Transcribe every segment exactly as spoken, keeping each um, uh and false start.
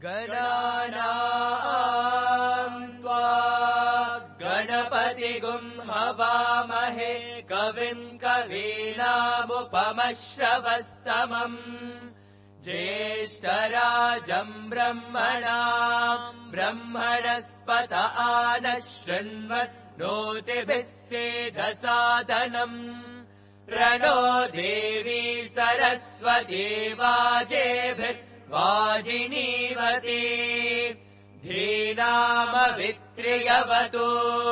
गणानाम् त्वा गणपतिगुं हवामहे कविम् कवीनामुपमश्रवस्तमम् ज्येष्ठराजम् ब्रह्मणाम् ब्रह्मणस्पत आनः शृण्वन्नोतिभिः सेदसादनम् प्रणो देवी सरस्वती वाजेभिर्वाजिनीवती धीनामवित्र्यवतु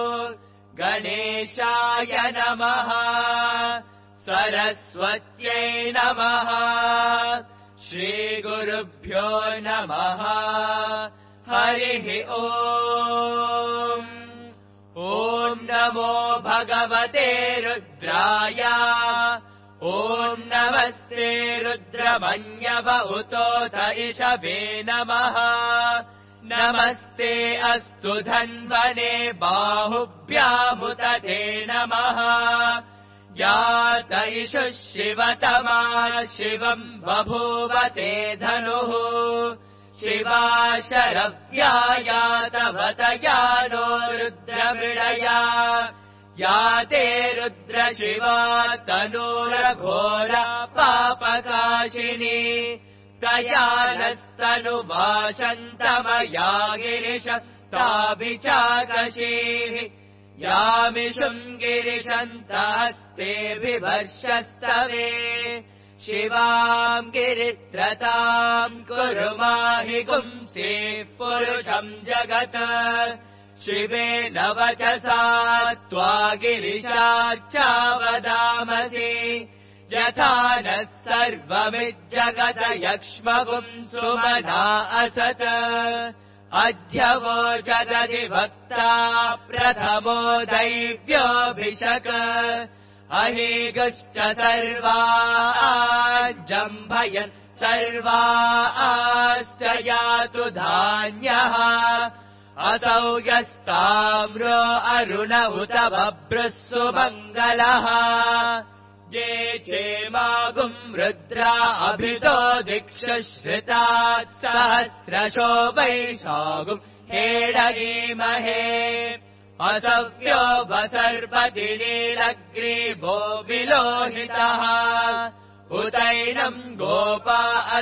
गणेशाय नमः सरस्वत्यै नमः श्रीगुरुभ्यो नमः हरिः ओम् ॐ नमो भगवते रुद्राय ॐ नमस्ते रुद्रमन्यव उतोत इषवे नमः नमस्ते अस्तु धन्वने बाहुभ्यामुत ते नमः यात इषुः शिवतमा शिवम् बभूव ते धनुः शिवा शरव्या यातवतया नो रुद्रमृडया या ते रुद्रशिवा तनूरघोर पापकाशिनी तया नस्तनुवाशन्तमया गिरिश ताभिचाकशीः यामिषुम् गिरिशन्तहस्ते बिभर्षस्तवे शिवाम् गिरित्रताम् कुरु माहि गुंसेः पुरुषम् जगत् शिवेन वचसा त्वा गिरिशाच्चावदामसि यथा नः सर्वमिज्जगत यक्ष्मगुम् सुमना असत् अध्यवोचदधिवक्ता प्रथमो दैव्योऽभिषक अहीगश्च सर्वाजम्भयन् सर्वाश्च यातु धान्यः असौ यस्ताम्रो अरुण उत बभ्रुः सुमङ्गलः ये चेमागुम् रुद्रा अभितो दिक्षुश्रितात् सहस्रशो वैशागुम् हेडगीमहे असव्यो वसर्पति नीलग्रीवो विलोहितः उतैनम् गोपा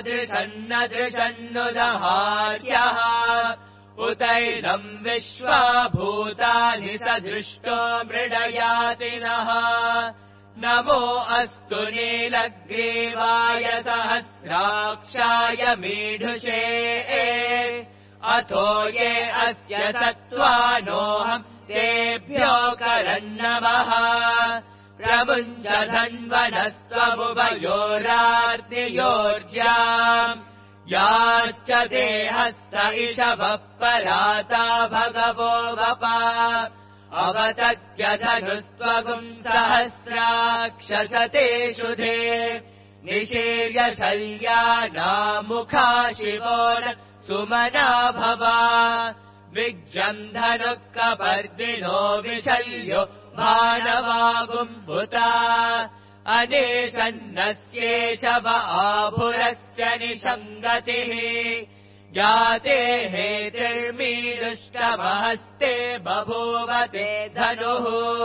अदृशन्नदृशन्नुदहार्यः उतैनम् विश्वा भूतानि सदृष्टो मृडयातिनः नमो अस्तु नीलग्रीवाय सहस्राक्षाय मीढुषे अथो ये अस्य सत्त्वानोऽहम् तेभ्यो करन्नमः प्रमुञ्च धन्वनस्त्वमुभयोरार्तियोर्ज्याम् याश्च ते हस्त इषवः पराता भगवो वपा अवतत्यधनुस्त्वगुम् सहस्राक्षसते शुधे निशीर्य शल्यानामुखा शिवो न सुमना भवा विज्रम् धनुः कपर्दिनो विशल्यो भानवागुम्भुता अनेशन्नस्येषव आभुरस्य निषङ्गतिः जाते हेतिर्मीदुष्टमहस्ते बभूवते धनुः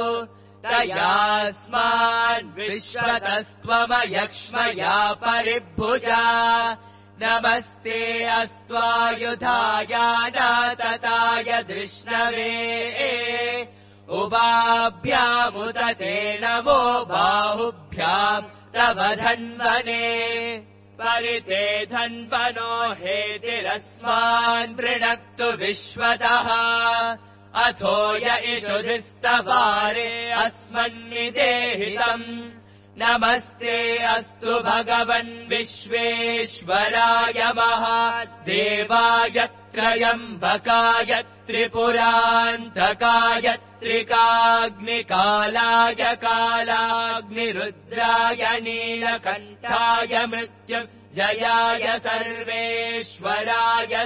तयास्मान् विश्वतस्त्वमयक्ष्मया परिभुजा नमस्ते अस्त्वायुधाय नातताय धृष्णवे उभाभ्यामुत ते नमो बाहुभ्याम् तव धन्वने परिते धन्वनो हेतिरस्मान् वृणक्तु विश्वतः अथो य इषुधिस्तवारे अस्मन्निदेहितम् नमस्ते अस्तु भगवन् विश्वेश्वराय महादेवाय त्रयम्बकाय त्रिपुरान्तकाय त्रिकाग्निकालाय कालाग्निरुद्राय नीलकण्ठाय मृत्युञ्जयाय सर्वेश्वराय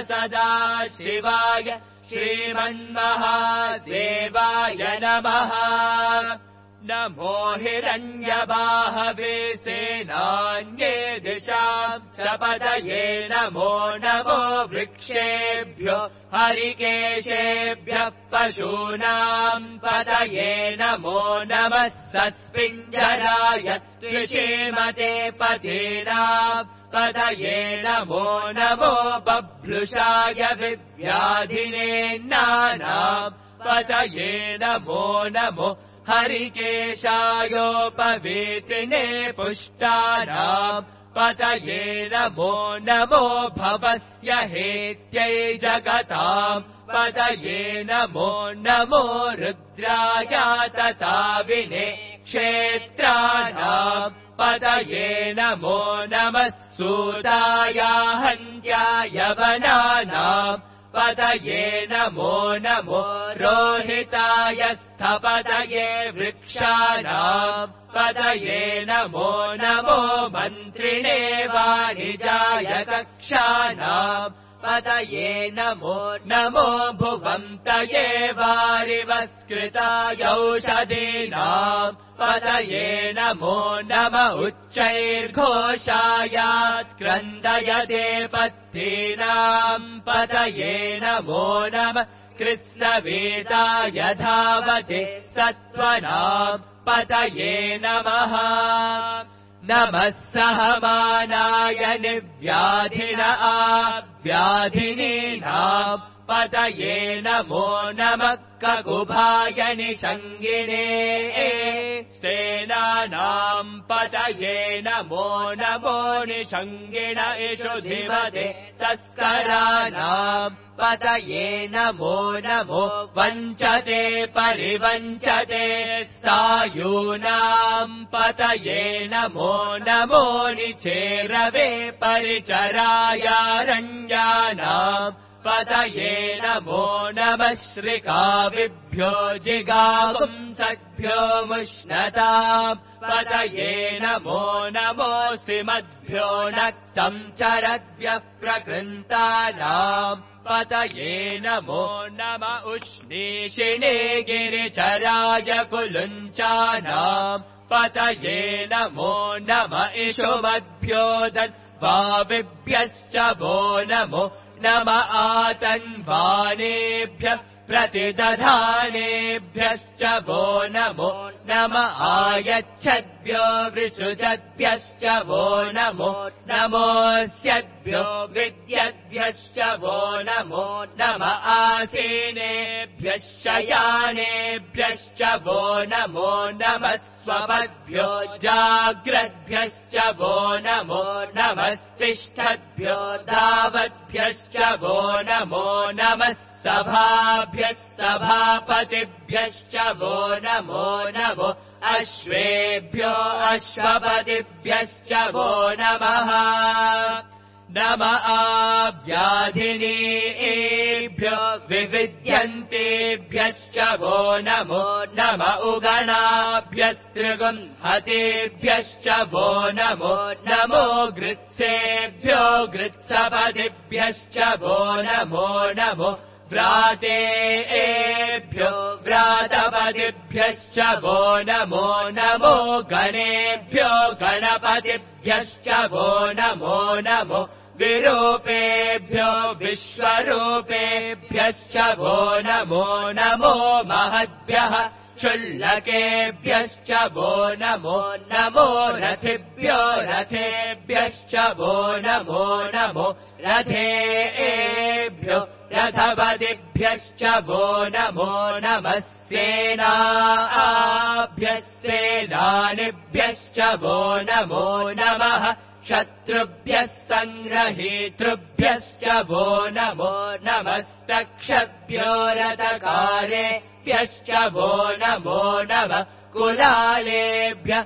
सदाशिवाय श्रीमन्महादेवाय नमः नमो हिरण्यबाहवे सेनान्ये दिशाम् च पतये नमो नमो वृक्षेभ्यो हरिकेशेभ्यः पशूनाम् पतये नमो नमः सस्पिञ्जराय त्रिषीमते पतीनाम् पतये नमो नमो बभ्लुषाय विव्याधिनेन्नानाम् पतये नमो नमो हरिकेशायोपवीतिने पुष्टानाम् पतये नमो नमो भवस्य हेत्यै जगताम् पतये नमो नमो रुद्राय तताविने क्षेत्राणाम् पतये नमो नमः सूताय हन्त्याय वनानाम् पतये नमो नमो रोहिताय स्थपतये वृक्षाणाम् पतये नमो नमो मन्त्रिणे वाणिजाय कक्षाणाम् पतये नमो नमो भुवन्तये वारिवस्कृताय औषधीनाम् पतये नमो नम उच्चैर्घोषायात्क्रन्दयते पत्तीनाम् पतये नमो नम कृत्स्नवेताय धावते सत्त्वनाम् पतये नमः नमः सहमानाय निव्याधिन आव्याधिनीनाम् पतये नमो नमः ककुभाय निषङ्गिणे सेनानाम् पतये नमो नमो निषङ्गिण इषु धिमते तस्कराणाम् पतये नमो नमो वञ्चते परिवञ्चते स्थायूनाम् पतये नमो नमो निचेरवे परिचरायारण्यानाम् पतये नमो नमः श्रिकाविभ्यो जिगापुंसद्भ्यो मुष्णताम् पतये नमो नमो सिमद्भ्यो नक्तम् चरद्भ्यः प्रकृन्तानाम् पतये नमो नम उष्णीषिणे गिरिचराय कुलुञ्चानाम् पतये नमो नम इषुमद्भ्यो दद्वाविभ्यश्च वो नमो नम आतन्वानेभ्यः प्रतिदधानेभ्यश्च वो नमो नम आयच्छद्भ्यो विसृजद्भ्यश्च वो नमो नमोऽस्यद्भ्यो विद्यद्भ्यश्च वो नमो नम आसीनेभ्यः शयानेभ्यश्च वो नमो नमः स्वपद्भ्यो जाग्रद्भ्यश्च वो नमो नमस्तिष्ठद्भ्यो धावद्भ्यश्च वो नमो नमः सभाभ्यः सभापतिभ्यश्च वो नमो नमो अश्वेभ्यो अश्वपतिभ्यश्च वो नमः नम आव्याधिनीभ्यो विविद्यन्तेभ्यश्च वो नमो नम उगणाभ्यस्त्रिगुंहतेभ्यश्च वो नमो नमो गृत्सेभ्यो गृत्सपतिभ्यश्च वो नमो नमो व्रातेभ्यो व्रातपतिभ्यश्च वो नमो नमो गणेभ्यो गणपतिभ्यश्च वो नमो नमो विरूपेभ्यो विश्वरूपेभ्यश्च वो नमो नमो महद्भ्यः क्षुल्लकेभ्यश्च वो नमो नमो रथिभ्यो रथेभ्यश्च वो नमो नमो रथेभ्यो रथपतिभ्यश्च वो नमो नमः सेनाभ्यः सेनानिभ्यश्च वो नमो नमः शत्रुभ्यः सङ्ग्रहीतृभ्यश्च वो नमो नमस्तक्षभ्यो रथकारेभ्यश्च वो नमो नमः कुलालेभ्यः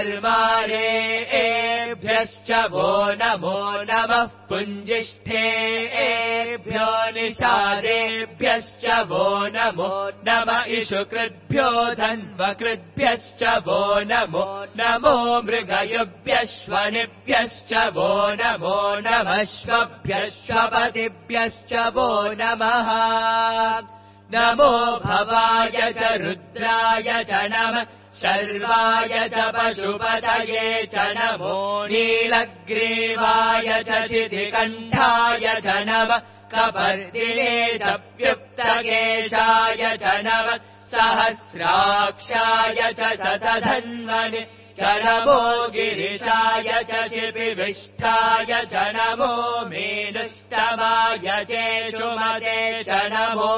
कर्मारेभ्यश्च वो नमो नमः पुञ्जिष्ठेभ्यो निषादेभ्यश्च वो नमो नम इषुकृद्भ्यो धन्वकृद्भ्यश्च वो नमो नमो मृगयुभ्यश्वनिभ्यश्च वो नमो नमश्वभ्यश्वपतिभ्यश्च वो नमः नमो भवाय च रुद्राय च नमः शर्वाय च पशुपतये च नमो नीलग्रीवाय च शितिकण्ठाय च नमः कपर्दिने च व्युक्तकेशाय च नमः सहस्राक्षाय च शतधन्वने च नमो गिरिशाय च शिपिविष्ठाय च नमो मेनुष्टमाय चेषुमते च नमो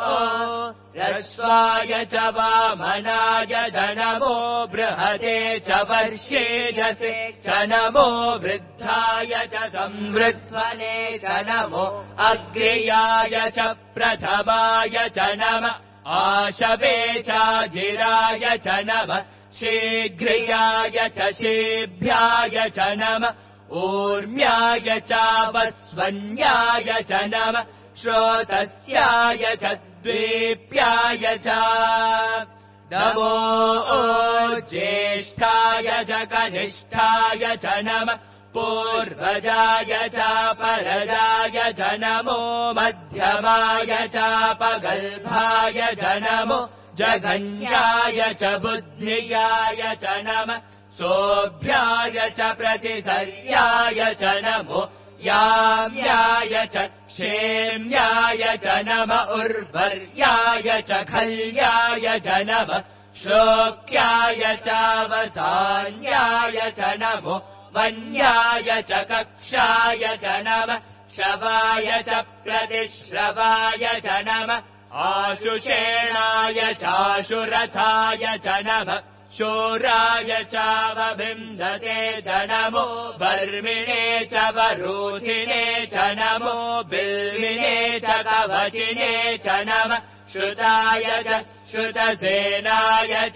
रश्वाय च वामनाय च नमो बृहते च वर्षेजसे च नमो वृद्धाय च संवृध्वने च नमो अग्र्याय च प्रथमाय च नमः आशवे चाजिराय च नमः शीघ्रियाय च शीभ्याय च नमः ऊर्म्याय चापस्वन्याय च नमः श्रोतस्याय च द्वीप्याय च नमो ज्येष्ठाय च कनिष्ठाय च नमः पूर्वजाय चापरजाय च नमो मध्यमाय चापगल्भाय च नमो जघन्याय च बुद्धियाय च नमः सोऽभ्याय च प्रतिसर्याय च नमो याम्याय च क्षेम्याय च नमः उर्वर्याय च खल्याय च नमः श्लोक्याय चावसान्याय च नमो वन्याय च कक्षाय च नमः शवाय च प्रतिश्रवाय च नमः आशुषेणाय चाशुरथाय च नमः शूराय चावभिन्दते च नमो वर्मिणे च वरूधिने च नमो बिल्विने च कवचिने च नमः श्रुताय च श्रुतसेनाय च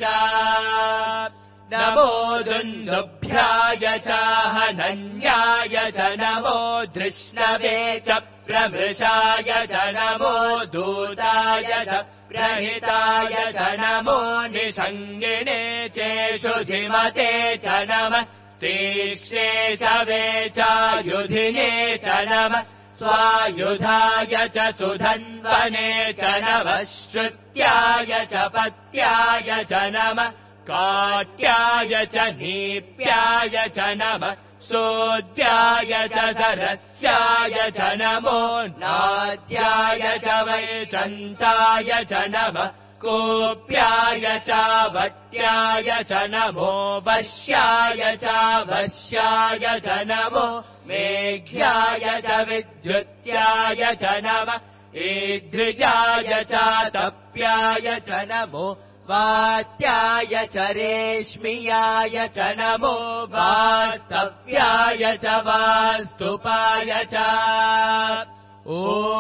नमो दुन्दुभ्याय च हनन्याय च नमो धृष्णवे च प्रमृषाय च नमो दूताय च प्रहिताय च नमो निषङ्गिणे चेषुधिमते च नमः स्तीक्ष्णेशवे चायुधिने च नमः स्वायुधाय च सुधन्वने च नमः श्रुत्याय च पत्याय च नमः काट्याय च नीप्याय च नमः सोद्याय च सरस्याय च नमो नाद्याय च वैशन्ताय च नमः कोप्याय च वट्याय च नमो वश्याय च वश्याय च नमो मेघ्याय च विद्युत्याय च नमः ईदृजाय च तप्याय च नमो वात्याय च रेश्मियाय च नमो वास्तव्याय च वास्तुपाय च ॐ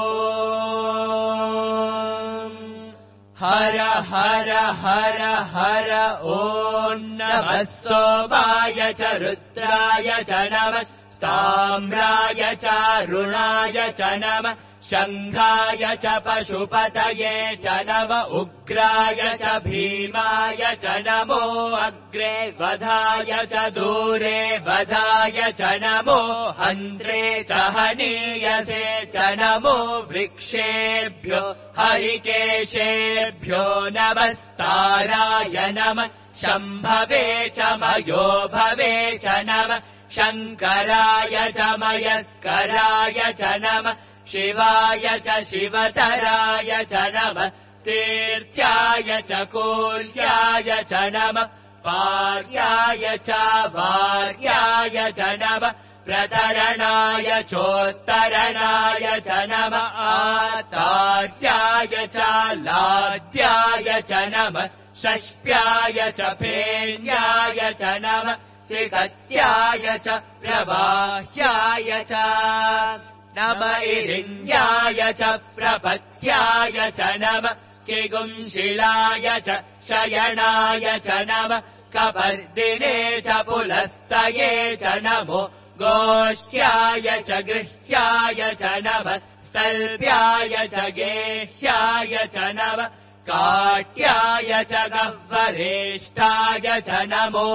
हर हर हर हर ॐ नमः सोमाय च रुद्राय च नमः ताम्राय च रुणाय च नमः शङ्खाय च पशुपतये च नमः उग्राय च भीमाय च नमो अग्रे वधाय च दूरे वधाय च नमो हन्त्रे च हनीयसे च नमो वृक्षेभ्यो हरिकेशेभ्यो नमस्ताराय नमः शम्भवे च मयोभवे च नमः शङ्कराय च मयस्कराय च नमः शिवाय च शिवतराय च नमः तीर्थ्याय च कूल्याय च नमः पार्याय च वार्याय च नमः प्रतरणाय चोत्तरणाय च नमः आतार्याय च लाद्याय च नमः षष्प्याय च फेन्याय च नमः सिकत्याय च प्रवाह्याय च नमः इरिण्याय च प्रपत्याय च नमः किगुंशिलाय च शयनाय च नमः कपर्दिने च पुलस्तये च नमो गोष्ठ्याय च गृह्याय च नमः स्तल्भ्याय च गेह्याय च नमः काट्याय च गह्वरेष्ठाय च नमो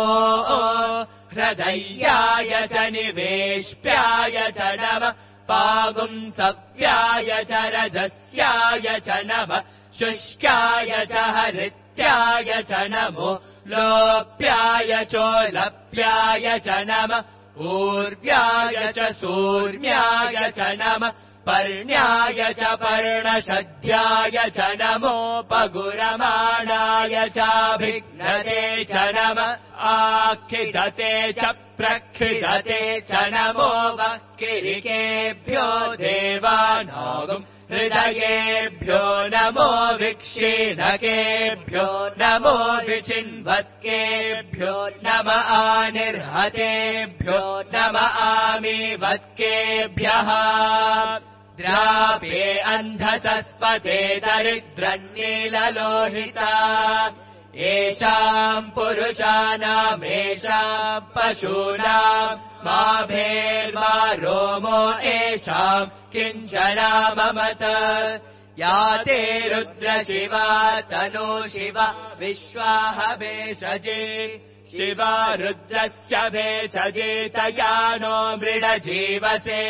हृदयाय च निवेश्प्याय च नमः पागुंसव्याय च रजस्याय च नमः शुष्काय च हरित्याय लोप्याय च नमो लोप्याय चोलप्याय च नमः ऊर्व्याय च सूर्म्याय च नमः पर्ण्याय च पर्णशद्याय च नमोपगुरमाणाय चाभिघ्नते च नमः आखिदते च प्रक्षिदते च नमो वक्किरिकेभ्यो देवानागुम् हृदयेभ्यो नमो विक्षीणकेभ्यो नमो विचिन्वत्केभ्यो नम आनिर्हतेभ्यो नम आमीवत्केभ्यः द्रापे अन्धसस्पते दरिद्रन्नीललोहिता येषाम् पुरुषाणामेषाम् पशूनाम् मा भेर्मा रोमो येषाम् किञ्चनाममत या ते रुद्रशिवा तनो शिव विश्वाह भेषजे शिवा रुद्रस्य भेषजे तया नो मृडजीवसे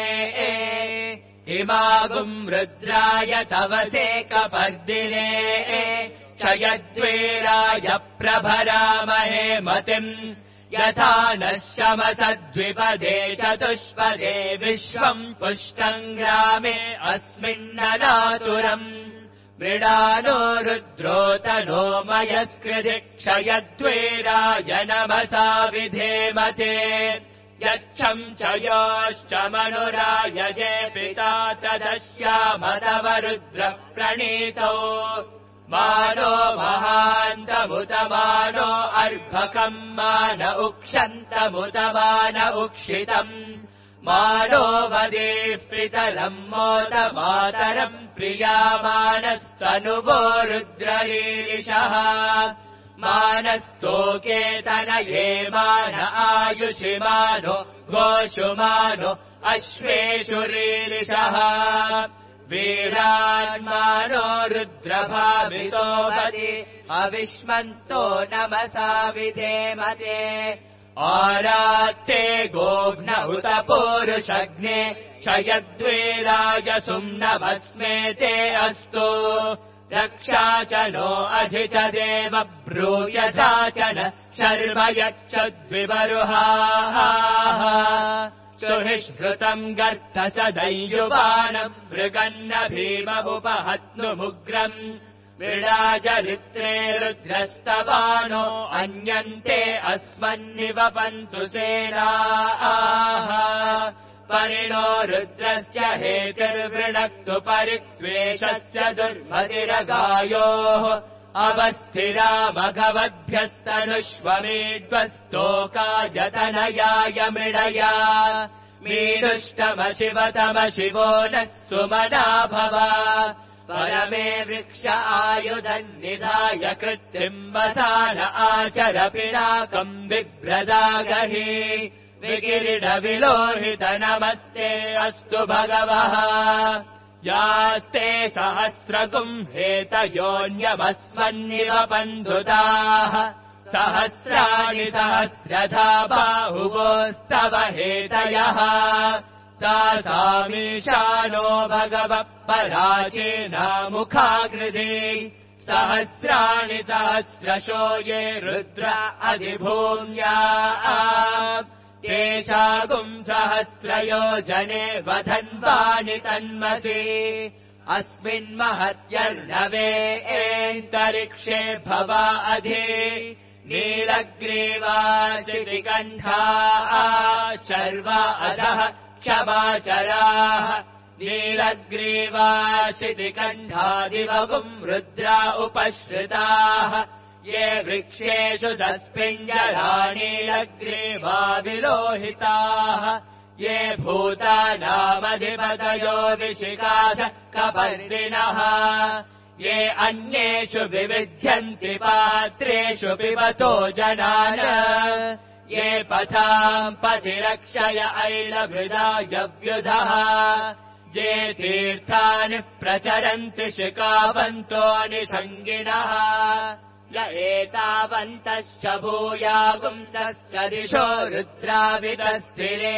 इमागुम् रुद्राय तवसे कपर्दिने क्षयद्वेराय प्रभरामहे मतिम् यथा नः शमसद्विपदे चतुष्पदे विश्वम् पुष्टम् ग्रामे अस्मिन्ननातुरम् मृडानो रुद्रोतनो मयस्कृति क्षयद्वेराय नमसा विधेमते यच्छम् च योश्च मनुरायजे पिता तदस्यामतव रुद्रः प्रणीतौ मानो महान्तमुत मानो अर्भकम् मान उक्षन्तमुत मान उक्षितम् मानो वदेः पितरम् मोद मातरम् प्रियामानस्तनुवो रुद्ररीरिषः मानस्तोके तनये मान आयुषि मानो गोषु मानो अश्वेषु रीरिषः वीरान्मानो रुद्रभावितो वदि अविष्मन्तो नमसा विधेमते आरात्ते गोघ्न उत पूरुषग्ने क्षयद्वेराय सुम्नमस्मे ते अस्तु रक्षा च नो अधि च देव ब्रूयता च न शर्म यच्छद्विवरुहाः सुहिष्कृतम् गर्थ सदैयुवानम् मृगन्न भीममुपहत्नुमुग्रम् विडाजरित्रे रुद्रस्तवानो अन्यन्ते अस्मन्निवपन्तु सेनाः परिणो रुद्रस्य हेतिर्वृणक्तु परित्वेषस्य दुर्मतिरगायोः अवस्थिरा मघवद्भ्यस्तनुष्वमीड्वस्तोकायतनयाय मृडया मीडुष्टमशिवतम शिवो नः सुमना भव परमे वृक्ष आयुधन्निधाय कृत्तिम् वसान आचर पिनाकम् बिभ्रदागहि विकिरीटविलोहित नमस्ते अस्तु भगवः यास्ते सहस्रगुम् हेतयोऽन्यमस्मन्निवपन्धुताः सहस्राणि सहस्रधा बाहुवोस्तव हेतयः तासामीशानो भगवः पराचीनामुखाकृति सहस्राणि सहस्रशो ये रुद्र अधिभूम्या तेषागुम् सहस्रयोजने वधन्वानि तन्मसि अस्मिन्महत्यर्णवेऽन्तरिक्षे भवा अधि नीलग्रीवाशितिकण्ठाः शर्वा अधः क्षमाचराः नीलग्रीवाशितिकण्ठादिवगुम् रुद्रा उपश्रिताः ये वृक्षेषु सस्पिञ्जराणि नीलग्रीवा विलोहिताः ये भूतानामधिपतयो विशिखास कपर्दिनः ये अन्येषु विविध्यन्ति पात्रेषु पिबतो जनान् ये पथाम् पथिरक्षय ऐलभृदायव्युधः ये तीर्थानि प्रचरन्ति शिखावन्तो निषङ्गिनः य एतावन्तश्च भूयागुंसश्च दिशो रुद्राविदस्थिरे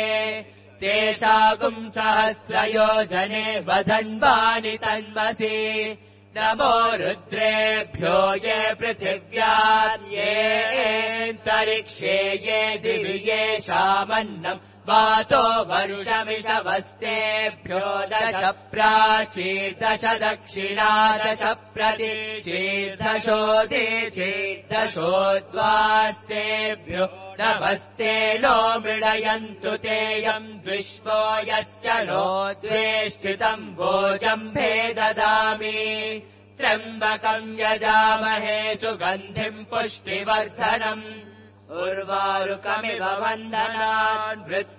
तेषागुम् सहस्रयोजने वधन्वानि तन्मसि नमो रुद्रेभ्यो ये पृथिव्याम् येऽन्तरिक्षे ये दिवि येषामन्नम् वातो वरुषमिषवस्तेभ्यो दश प्राचीर्दश दक्षिणा दश प्रतीचीर्दशोदीचीर्दशोद्वास्तेभ्यो नमस्ते नो मृडयन्तु तेयम् द्विष्वो यश्च नो द्वेष्टितम् वोजम्भे ददामि त्र्यम्बकम् यजामहे सुगन्धिम् पुष्टिवर्धनम् उर्वारुकमिव वन्दनान्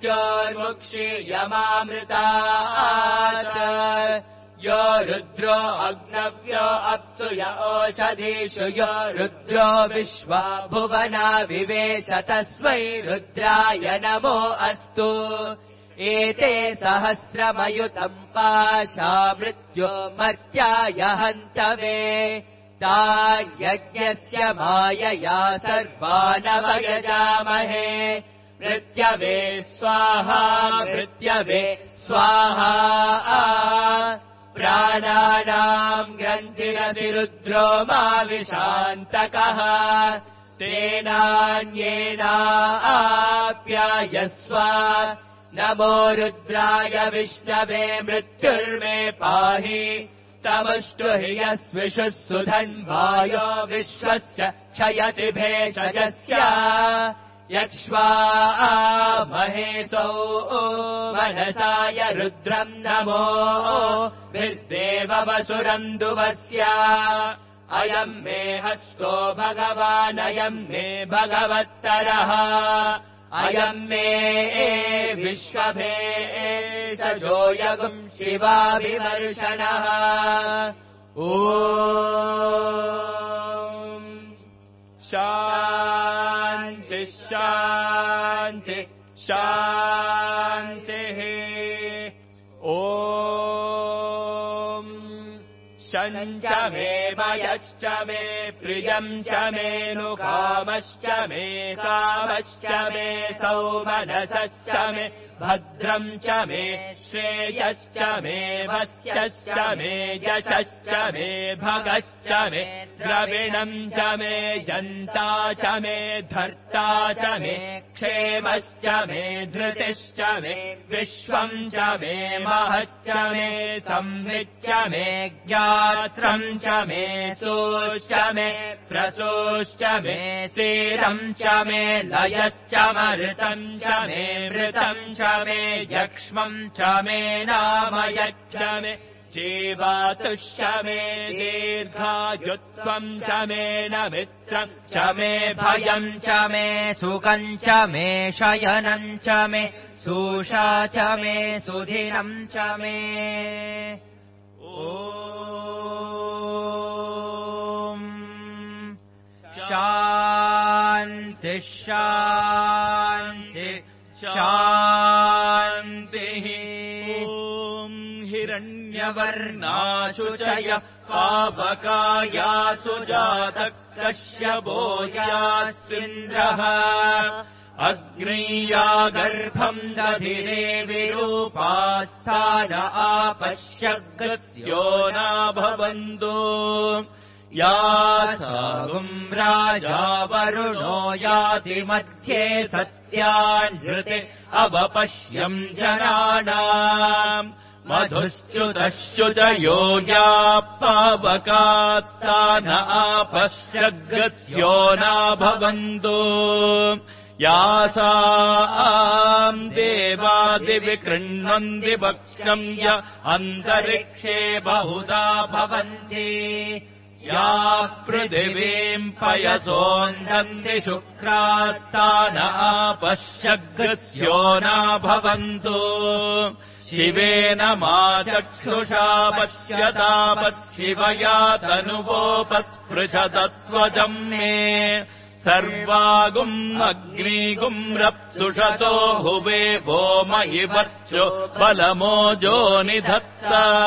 मृत्योर्मुक्षीयमामृतात् यो रुद्रो अग्नव्यो अप्सु य ओषधीषु यो रुद्रो विश्वा भुवना विवेश तस्मै रुद्राय नमो अस्तु एते सहस्रमयुतम् पाशा मृत्यो मर्त्याय हन्तवे यज्ञस्य मायया सर्वानवयजामहे मृत्यवे स्वाहा मृत्यवे स्वाहा प्राणानाम् ग्रन्थिरसि रुद्रो मा विशान्तकः तेनान्येनाप्यायस्व नमो रुद्राय विष्णवे मृत्युर्मे पाहि तमुष्टु हि यस्विषुः सुधन्वायो विश्वस्य क्षयति भेषजस्य यक्ष्वा महेशौ मनसाय रुद्रम् नमो विद्देववसुरम् दुवस्य अयम् मे हस्तो भगवानयम् मे भगवत्तरः अयम् मे विश्वभेषजो यगुम् शिवाभिवर्षणः ॐ शान्ति शान्ति शान्तिः ॐ शञ्च मे मयश्च मे प्रियम् च मे नुकामश्च मे कामश्च मे सौमनसश्च मे भद्रम् च मे श्रेयश्च मे वस्यश्च मे यशश्च मे भगश्च मे द्रविणम् च मे जन्ता च मे धर्ता च मे क्षेमश्च मे धृतिश्च मे विश्वम् च मे महश्च मे संविच्च मे ज्ञात्रम् च मे सोश्च मे प्रसोश्च मे स्थिरम् च मे लयश्च मृतम् च मे मृतम् च मे यक्ष्मम् च मे नामयच्च मे जीवातुश्च मे दीर्घायुत्वम् च मे न मित्रम् च मे भयम् च मे सुखम् च मे शयनम् च मे सूषा च मे सुधिरम् च मे ॐ शान्ति शान्ति शान्तिः ॐ हिरण्यवर्णाशु च यः पावकायासु जातः कश्यपो यास्विन्द्रः अग्नेया गर्भम् दधिरे विरूपास्थान आपश्यग्रस्यो न भवन्तु या सागुम् राजा वरुणो याति मध्ये सत्यान्नृते अवपश्यम् जनानाम् मधुश्च्युतश्च्युतयो या पावकास्तान आपश्यग्रस्यो न भवन्तु यासाम् देवादिविकृण्वन्ति भक्ष्यम् य अन्तरिक्षे बहुधा भवन्ति या पृथिवीम् पयसोन्दन्ति शुक्रास्तान आपश्यग्रस्यो न भवन्तु शिवेन मा चक्षुषा पश्यतापशिवया तनुवोपस्पृशतत्वजम् मे सर्वागुम् अग्निगुम् रप्सुषतो हुवे भोम इवर्चो बलमोजो निधत्त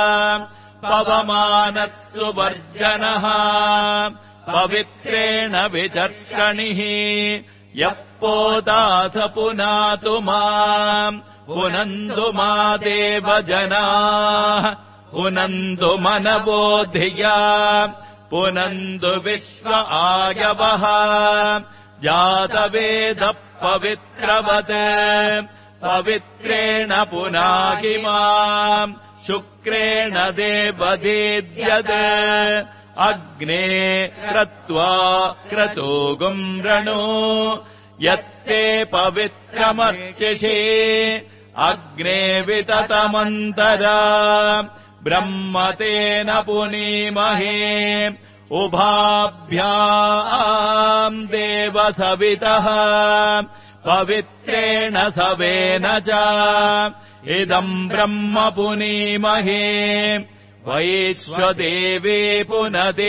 पवमानस्सु वर्जनः पवित्रेण विचर्षणिः यः पोदास पुनातु माम् पुनन्तु मा देवजनाः पुनन्तु मनवो धिया पुनन्तु विश्व आयवः जातवेदः पवित्रवत् पवित्रेण पुनागिमाम् शुक्रेण देवदेद्यत् अग्ने क्रत्वा क्रतुगुम् रणु यत्ते पवित्रमर्चिषे अग्ने विततमन्तरा ब्रह्मतेन पुनीमहे उभाभ्याम् देवसवितः पवित्रेण सवेन च इदम् ब्रह्म पुनीमहे वैश्वदेवे पुनदे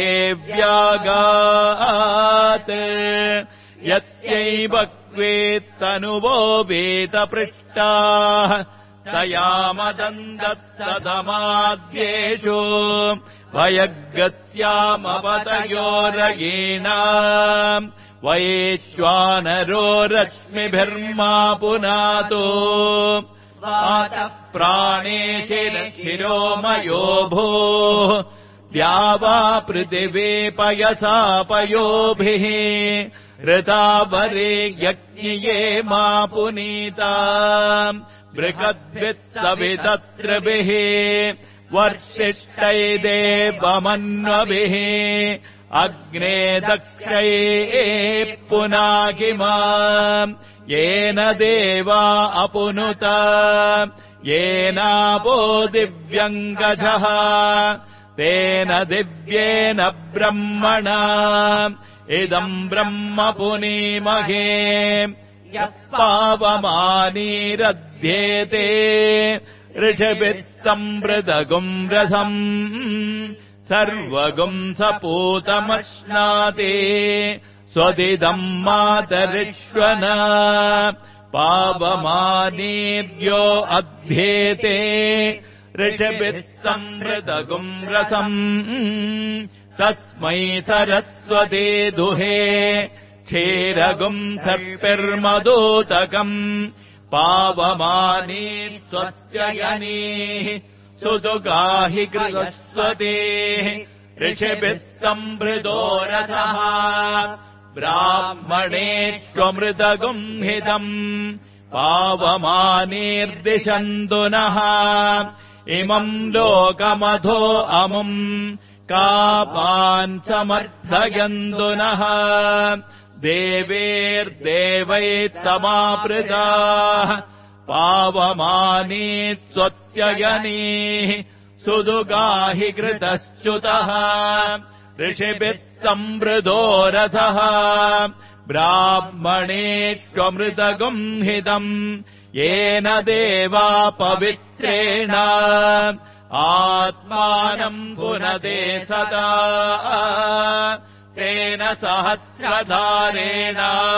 देव्यागात् यस्यैव क्वेत्तनुवो वेतपृष्टाः तयामदन्तस्तदमाद्येषु वयग्गस्यामवतयोरयेना वैश्वानरो रश्मिभिर्मा पुनातो वातः प्राणेशिरशिरो मयोभूः द्यावा पृथिवे पयसा पयोभिः ऋतावरे यज्ञिये मा पुनीता बृहद्भिः सवितस्त्रिभिः वर्षिष्टै देवमन्वभिः अग्ने दक्षैः पुनागिमा येन देवा अपुनुत येनापो दिव्यङ्गजः तेन दिव्येन ब्रह्मणा इदम् ब्रह्म पुनीमहे यः पावमानीरध्येते ऋषिभिः संवृतगुम् रथम् सर्वगुम् सपूतमश्नाति स्वदिदम् मातरिष्वन् पावमानीर्यो अध्येते ऋषिभिः संवृतगुम् रथम् तस्मै सरस्वती दुहे क्षीरगुम् सर्पिर्मदूतकम् पावमानी स्वस्त्ययनीः सुदुगाहि गृहस्वतेः ऋषिभिः संवृतो रथः ब्राह्मणेष्वमृतगुम् हितम् पावमानीर्दिशन्तु नः इमम् लोकमधो अमुम् कापान् समर्थयन्तु नः देवेर्देवैस्तमापृताः पावमानी स्वस्त्ययनीः सुदुगाहि कृतश्च्युतः ऋषिभिः संवृतो रथः ब्राह्मणेष्वमृतगुम् हितम् येन देवा पवित्रेण आत्मानम् पुनदे सदा तेन सहस्रधारेण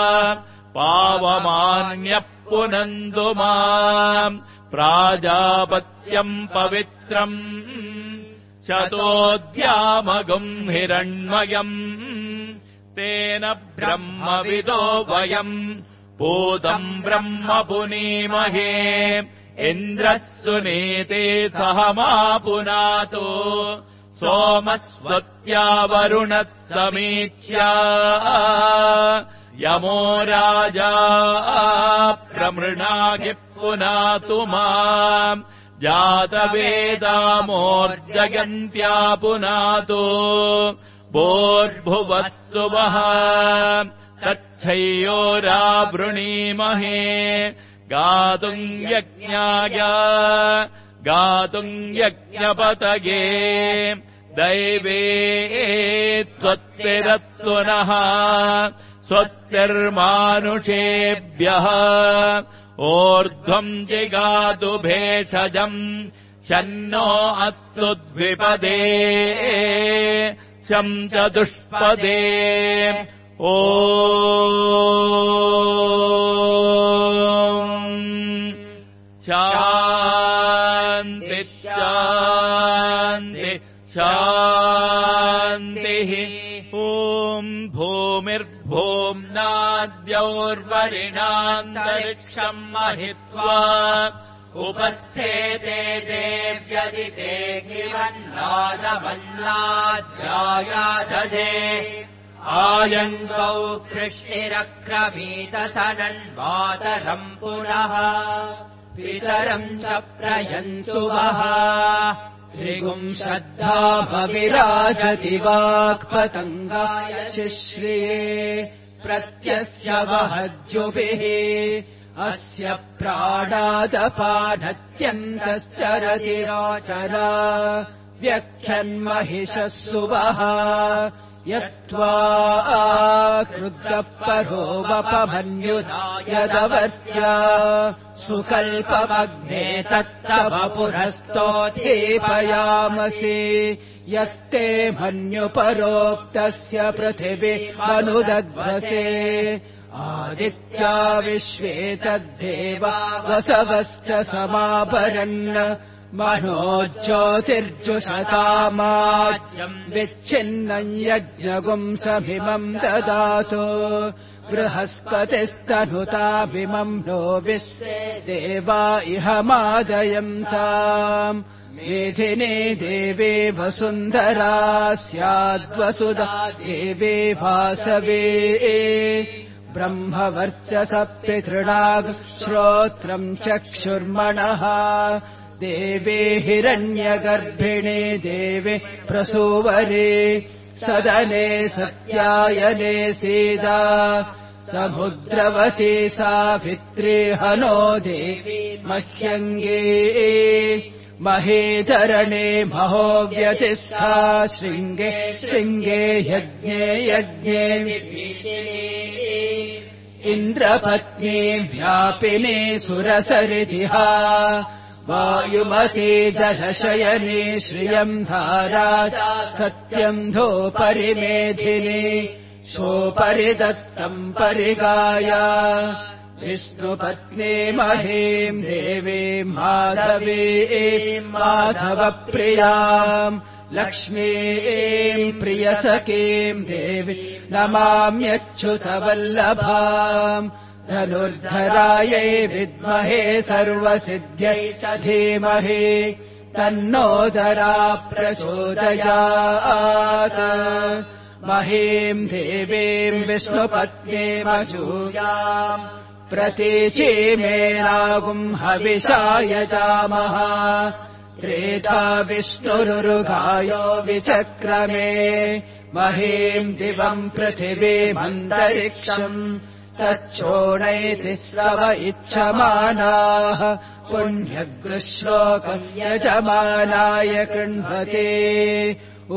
पावमान्यः पुनन्तु माम् प्राजापत्यम् पवित्रम् शतोऽध्यामगुम् हिरण्मयम् तेन ब्रह्मविदो वयम् पूतम् ब्रह्म पुनीमहे इन्द्रः सुनीते सह मा पुनातो सोमस्वत्या वरुणः समीच्या यमो राजा प्रमृणागिः पुनातु माम् जातवेदामोर्जयन्त्या पुनातो भोर्भुवः सुवः तच्छयोरावृणीमहे गातुम् यज्ञाय गातुम् यज्ञपतये दैवे स्वस्तिरस्तु नः स्वस्तिर्मानुषेभ्यः ऊर्ध्वम् जिगातु भेषजम् शन्नो अस्तु द्विपदे शं चतुष्पदे ॐ शान्ति शान्ति शान्तिः ॐ भूमिर्भूम्नाद्यौर्वरिणान्तरिक्षम् महित्वा उपस्थेते देव्यदिते किमन्नादमन्नाध्यायादधे आयङ्गौ कृष्णिरक्रमीत सनन्मातरम् पुनः पितरम् च प्रयन्सुवः त्रिगुम् श्रद्धा भविराजति वाक्पतङ्गाय शिश्रिये प्रत्यस्य वहज्युभिः अस्य प्राणादपानत्यन्तश्चरतिराचरा व्यख्यन्महिषः सुवः यत्त्वा क्रुद्धपरो वपमन्युदायदवर्त्या सुकल्पमग्ने तत्तव पुरस्तोऽधीपयामसि यत्ते मन्युपरोक्तस्य पृथिवी अनुदध्वसे आदित्या विश्वे तद्देवा वसवश्च समाभरन् मनोज्योतिर्जुषतामाज्यम् विच्छिन्नम् यज्ञगुम् समिमम् ददातु बृहस्पतिस्तनुताभिमम् नो विश्वे देवा इह मादयन्ताम् मेधिनी देवी वसुन्धरा स्याद्वसुधा देवी वासवे ब्रह्मवर्चसः पितृणाग् श्रोत्रम् चक्षुर्मणः देवे हिरण्यगर्भिणे देवे प्रसूवरे सदने सत्यायने सीता समुद्रवती सावित्री हनो देवी मह्यङ्गे महेतरणे महो व्यतिष्ठा शृङ्गे शृङ्गे यज्ञे यज्ञे विभीषणे इन्द्रपत्नी व्यापिने सुरसरितिहा वायुमती जलशयने श्रियम् धारा सत्यम् धोपरिमेधिने सोपरि दत्तम् परिगाया विष्णुपत्नी महीम् देवीम् माधवीम् माधवप्रियाम् लक्ष्मीम् प्रियसखीम् देवी नमाम्यच्युतवल्लभाम् धनुर्धरायै विद्महे सर्वसिद्ध्यै च धीमहि तन्नोदरा प्रचोदयात् महीम् देवीम् विष्णुपत्नीमजूयाम् प्रतीचीमेनागुम् हविषा यजामः त्रेधा विष्णुरुरुगायो विचक्रमे महीम् दिवम् पृथिवीमन्तरिक्षम् तच्चोणैति स्रव इच्छमानाः पुण्यगृश्लोकम् यजमानाय कृण्वते ॐ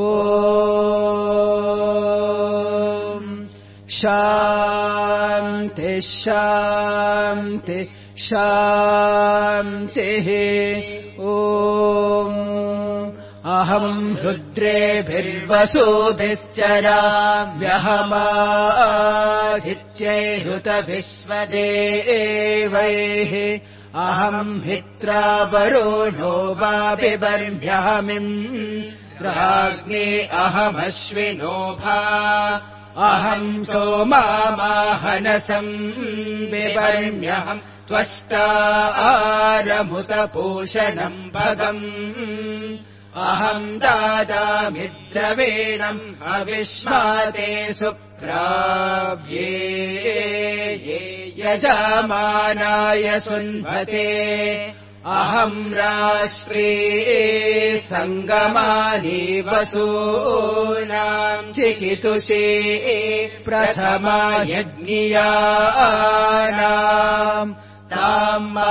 शान्ति शान्ति शान्तिः ॐ अहम् रुद्रेभिर्वसूभिश्चराम्यहमादित्यैरुतविश्वदेवैः अहम् मित्रावरुणो वापिबर्म्यहमिम् राज्ञे अहमश्विनोभा अहम् सोमामाहनसम् बिबर्म्यहम् त्वष्टा आरमुतपोषणम् भगम् अहम् दादामि द्रवीणम् अविश्वाते सुप्राव्ये यजमानाय सुन्वते अहम् राष्ट्रे सङ्गमानि वसूनाम् चिकितुषे प्रथमा यज्ञियानाम् ताम् मा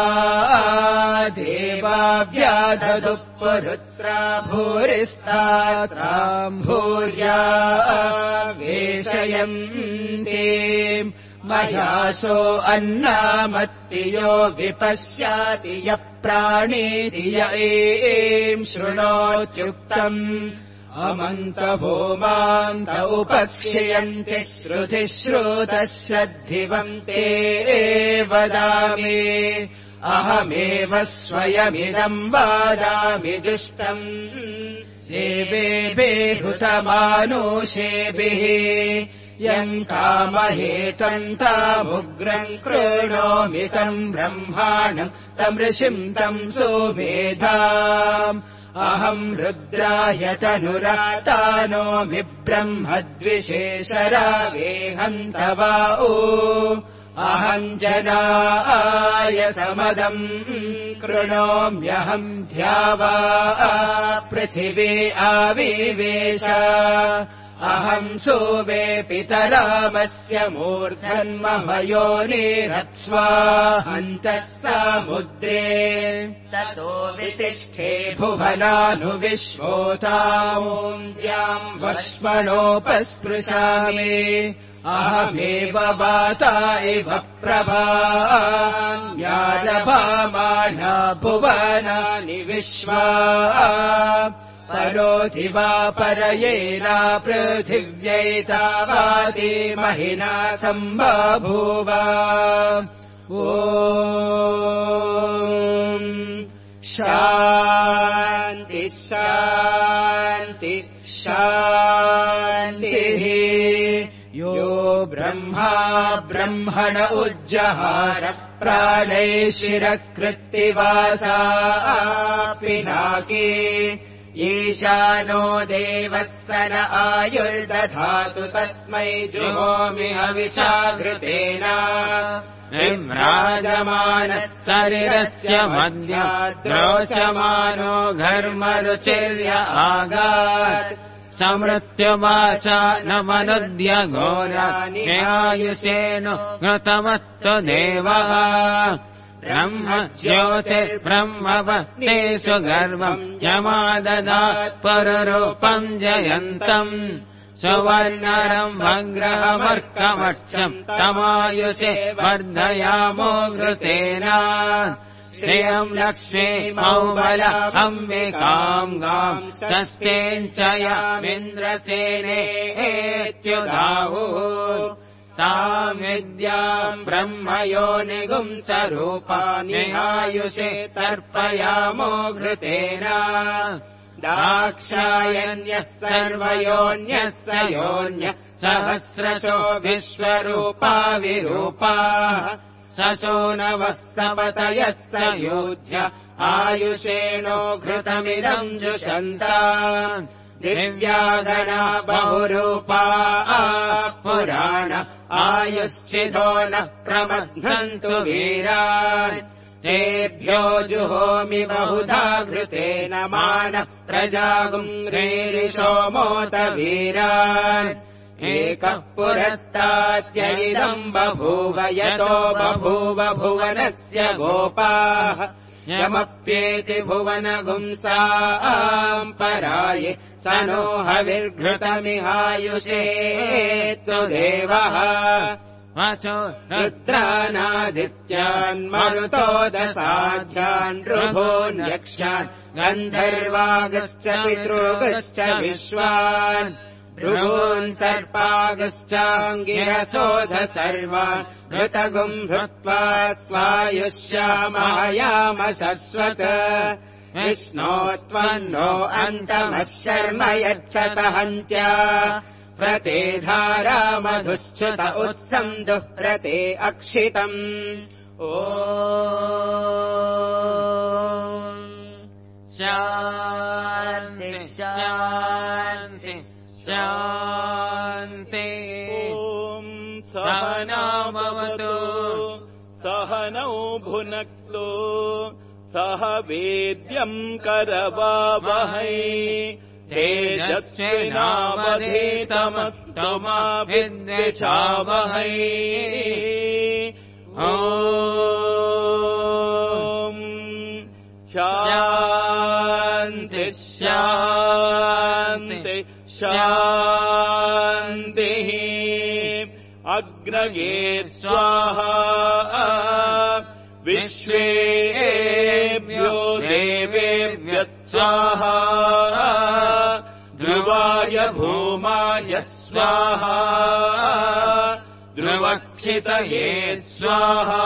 देवाव्याधदुः पुरुत्रा भूरिस्तात्राम् भूर्या वेशयन्ते मयासो अन्नामत्तियो विपश्याति यः प्राणेति य एम् शृणोत्युक्तम् अमन्तभूमान्त उपक्षयन्ति श्रुतिश्रुतः श्रद्धिवन्ते वदामि अहमेव स्वयमिदम् वादामि जुष्टम् देवेभिः हृतमानुषेभिः यम् कामहे तम् तामुग्रम् कृणोमितम् ब्रह्माणम् तम् ऋषिम् तम् सुमेधाम् अहम् रुद्राय तनुरातानोमि ब्रह्मद्विशेषरावेहम् तवाओ अहम् जनाय समदम् कृणोम्यहम् ध्यावा पृथिवी आविवेश अहम् सोवे पितरामस्य मूर्धन्ममयोनिरत्स्वा अन्तः समुद्रे ततो वितिष्ठे भुवनानुविश्वोताम् वश्मनोपस्पृशामि अहमेव वाता इव प्रभान्यारभामाना भुवनानि विश्वा परोधि वा परयेना पृथिव्यैतावाति महिना सम्बभूव ॐ शान्ति शान्ति शान्तिः यो ब्रह्मा ब्रह्मण उज्जहार प्राणैः शिरकृत्तिवासा पिनाकी ईशानो देवः स न आयुर्दधातु तस्मै जुहोमि हविषाघृतेन विभ्राजमानः शरीरस्य मध्याद्रोचमानो घर्मरुचिर्य आगात् समृत्युमाशा न मनुद्य घोरायुषेन घृतमत्तु देवः ब्रह्म ज्योतिर्ब्रह्मवत्तेषु गर्वम् यमाददात् पररूपम् जयन्तम् सुवर्णरम् भग्रहमर्कमक्षम् तमायुषे वर्धयामो घृतेन श्रियम् लक्ष्मी मौबल अम्बिकाम् गाम् षष्ठेम् च यामिन्द्रसेनेत्युदाहुः ताम् विद्याम् ब्रह्मयोनिगुम् स्वरूपान्यायुषे तर्पयामो घृतेन दाक्षायण्यः सर्वयोन्यः स योन्यः सहस्रशो विश्वरूपा विरूपाः सशो नवः सपतयः स योध्य आयुषेणो घृतमिदम् जुषन्ता दिव्यागणा बहुरूपा पुराण आयुश्चिदो न प्रमध्नन्तु वीरान् तेभ्यो जुहोमि बहुधा घृतेन मान प्रजागुम् रेरिषोमोत वीरान् एकः पुरस्ताद्य इदम् बभूव यतो बभूव भुवनस्य गोपाः यमप्येति भुवनगुंसाम् पराये स नो हविर्घृतमिहायुषे तु देवः वचो रुद्रानादित्यान् मरुतो दशाध्यान् ऋभोन्यक्षान् गन्धर्वागश्च पितृगश्च विश्वान् भृगून् सर्पागश्चाङ्गिरसोध सर्वान् घृतगुम् भृत्वा स्वायुष्यामयाम शश्वत विष्णो त्वन्नो अन्तमः शर्म यच्छ सहन्त्या प्रते धारा मधुश्च्युत उत्सम् दुःप्रते अक्षितम् ओ शान्ति शान्ति शान्ति ॐ सहनावतु सहनौ भुनक्तु सह वीर्यम् करवावहै तेजस्विनावधीतमस्तमाभिद्विषावहै ॐ शान्ति शान्ति शान्तिः अग्नये स्वाहा विश्वेभ्यो देवेभ्यः स्वाहा ध्रुवाय भूमाय स्वाहा ध्रुवक्षितये स्वाहा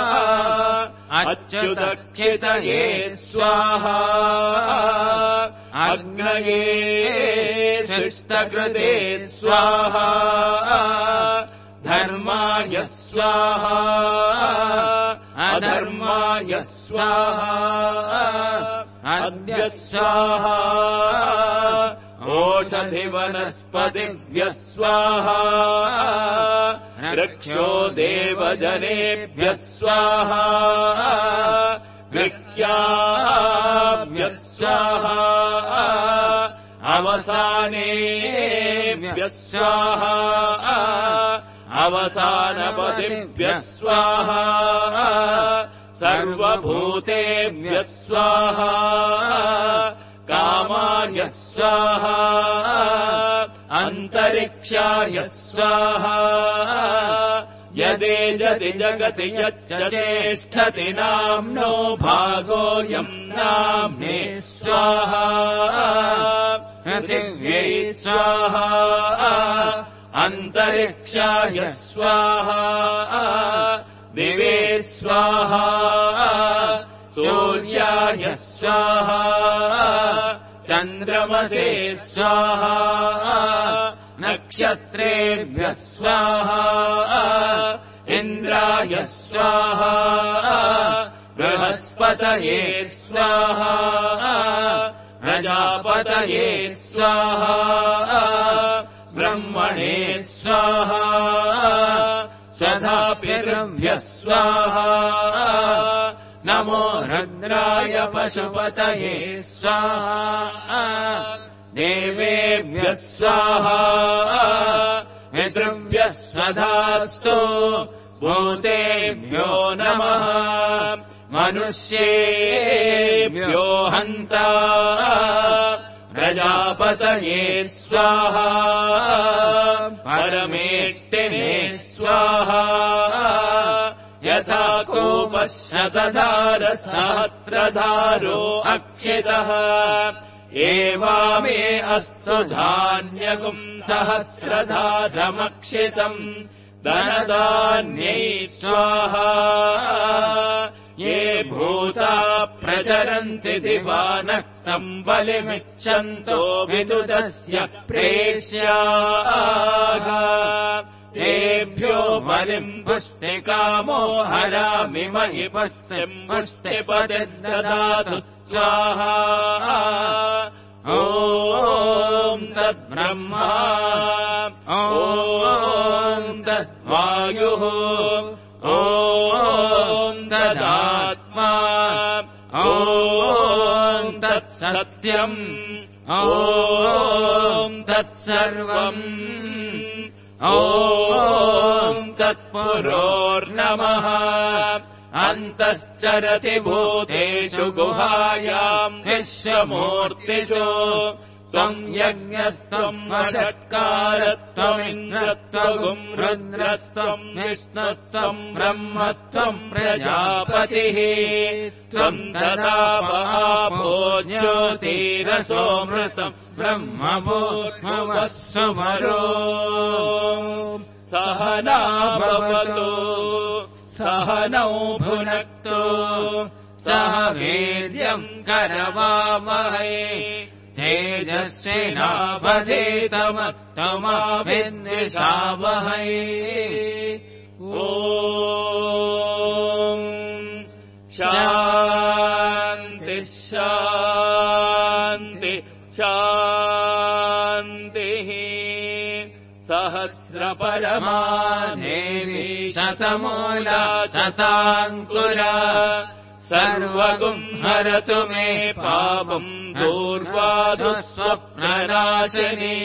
अच्युतक्षितये स्वाहा अग्नये शिष्टकृते स्वाहा धर्माय स्वाहा अधर्माय स्वाहा अद्य स्वाहा ओषधिवनस्पतिभ्यः स्वाहा रक्षो देवजनेभ्यः स्वाहा गृह्याभ्यः स्वाहा अवसानेभ्यः स्वाहा अवसानपतिभ्यः स्वाहा सर्वभूतेभ्यः स्वाहा कामाय स्वाहा अन्तरिक्षाय स्वाहा यदेजति जगति यच्च चेष्ठति नाम्नो भागोऽयम् नाम्ने स्वाहा पृथिव्यै स्वाहा अन्तरिक्षाय स्वाहा दिवे स्वाहा सूर्याय स्वाहा चन्द्रमसे स्वाहा नक्षत्रेभ्यः स्वाहा इन्द्राय स्वाहा बृहस्पतये स्वाहा प्रजापतये स्वाहा ब्रह्मणे स्वाहा स्वधापितृभ्यः स्वाहा नमो रुद्राय पशुपतये स्वाहा देवेभ्यः स्वाहा पितृभ्यः स्वधास्तु भूतेभ्यो नमः मनुष्येभ्यो हन्ता प्रजापतये स्वाहा परमेष्टिने स्वाहा यथा कोपः शतधारसहस्रधारो अक्षितः एवामे अस्तु धान्यगुम् सहस्रधारमक्षितम् धनधान्यै स्वाहा ये भूता प्रचरन्ति दिवानक्तम् बलिमिच्छन्तो विदुतस्य प्रेष्याः तेभ्यो बलिम् पुष्टिकामो हरामि मयि पुष्टिम् पुष्टिपतिर्ददातु स्वाहा ॐ तद्ब्रह्मा ॐ तद्वायुः ॐ तदात्मा ॐ तत्सत्यम् ॐ तत्सर्वम् ॐ तत्पुरोर्नमः अन्तश्चरति भूतेषु गुहायाम् विश्वमूर्तिषु त्वम् यज्ञस्त्वम् वषट्कारत्वमिन्द्रत्वगुम् रुद्रत्वम् विष्णुत्वम् ब्रह्मत्वम् प्रजापतिः त्वम् तदापो ज्योतिरसोऽमृतम् ब्रह्मभूर्भुवः सुमरो सहना भवतु सहनौ भुनक्तु सह वीर्यम् करवावहै तेजस्विनावधीतमस्तमा विद्विषावहै ॐ शान्ति शान्ति शान्तिः सहस्रपरमा देवी शतमूला शताङ्कुरा सर्वगुम् हरतु मे पापम् दूर्वाधुस्वप्ननाशिनी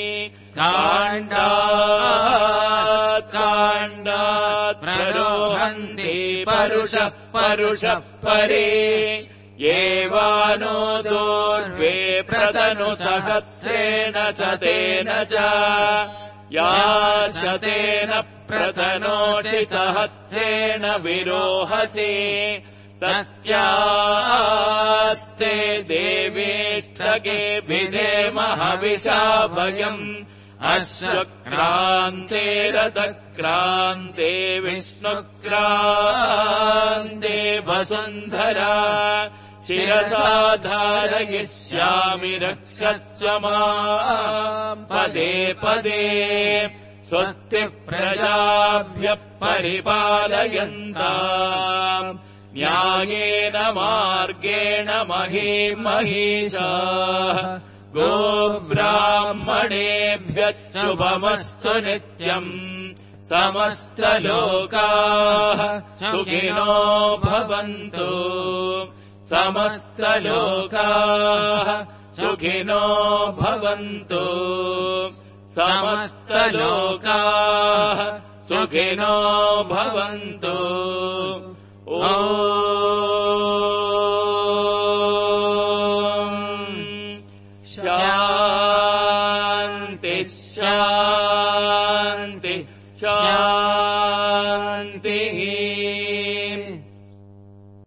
काण्डात् काण्डात् प्ररोहन्ति परुषः परुषः परे येवानो दूर्वे प्रतनु सहस्रेण शतेन च या शतेन प्रतनोषि सहस्रेण विरोहसि तस्यास्ते देवेष्टके विधेमः हविषाभयम् अश्वक्रान्ते रथक्रान्ते विष्णुक्रान्ते वसुन्धरा शिरसा धारयिष्यामि रक्षस्व माम् पदे पदे स्वस्ति प्रजाभ्यः परिपालयन्ताम् न्यायेन मार्गेण महीं महिषाः गोब्राह्मणेभ्यः शुभमस्तु नित्यम् समस्तलोकाः सुखिनो भवन्तु समस्तलोकाः सुखिनो भवन्तु समस्तलोकाः सुखिनो भवन्तु ॐ शान्ति शान्ति